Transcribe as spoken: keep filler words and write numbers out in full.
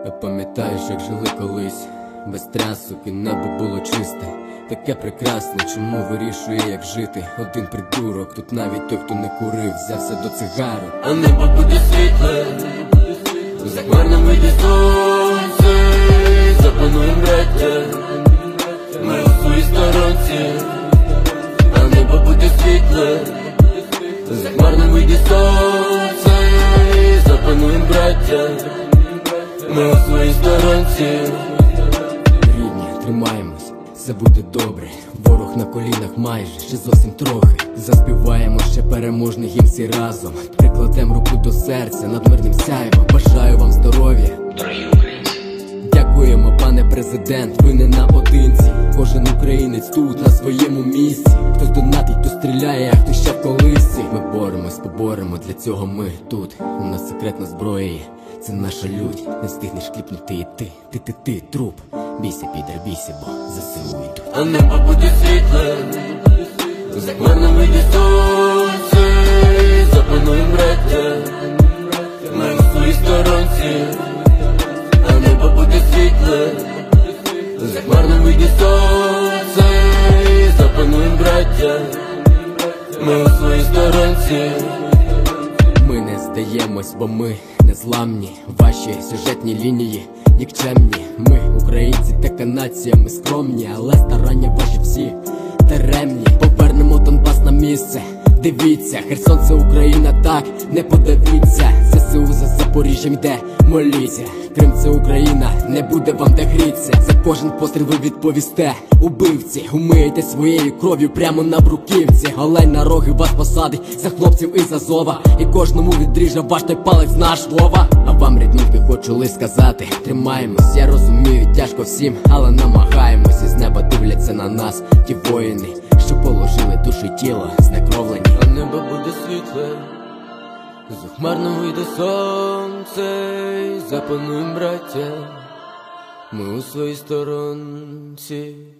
Я пам'ятаю, як жили колись, без трясок і небо було чисте, таке прекрасне, чому вирішує, як жити один придурок. Тут навіть той, хто не курив, взявся до цигарок. А небо буде світле, за хмарним вийде сонце, запануєм, браття, ми у своїй сторонці. А небо буде світле, за хмарним вийде сонце, запануєм, браття, ми у своїй сторонці. Рідні, тримаємось, все буде добре. Ворог на колінах майже, ще зовсім трохи. Заспіваємо ще переможний гімн всі разом. Прикладем руку до серця над мирним сяйвом. Бажаю вам здоров'я, Дорогі українці. Дякуємо, пане президент, ви не наодинці. Кожен українець тут, на своєму місці. Хтось донатить, хто стріляє, а хто ще в колисці. Ми боремось, поборемо, для цього ми тут. У нас секретна зброя є, це наша лють. Не встигнеш кліпнути і ти, ти, ти, ти, труп. Бійся, підер, бійся, бо ЗСУ йдуть. А небо буде світле, за хмарним вийде сонце, запануєм, браття, ми у своїй сторонці. А небо буде світле, за хмарним вийде сонце, запануєм, браття, ми у своїй сторонці. Ми не здаємось, бо ми незламні. Ваші сюжетні лінії нікчемні. Ми українці, така нація, ми скромні, але старання ваші всі даремні. Повернемо Донбас на місце. Дивіться, Херсон це Україна, так, не подавіться. ЗСУ за Запоріжжям йде, моліться. Крим це Україна, не буде вам де гріться. За кожен постріл ви відповісте, убивці. Умиєте своєю кров'ю прямо на бруківці. Олень на роги вас посадить, за хлопців і за зова. І кожному відріже ваш той палець наш Вова. А вам, рідненькі, хочу лиш сказати, тримаємось, я розумію, тяжко всім, але намагаємось. Із неба дивляться на нас ті воїни, що положили душу й тіло знекровлені. А небо буде світле, за хмарним вийде сонце, запануєм, браття, ми у своїй сторонці.